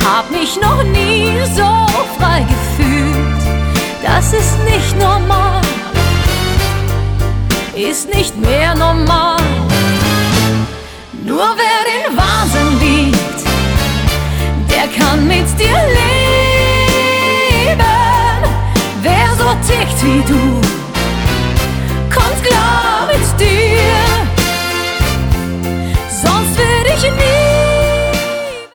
hab mich noch nie so frei gefühlt. Das ist nicht normal, ist nicht mehr normal. Nur wer den Wahnsinn liebt, der kann mit dir leben. Wer so tickt wie du,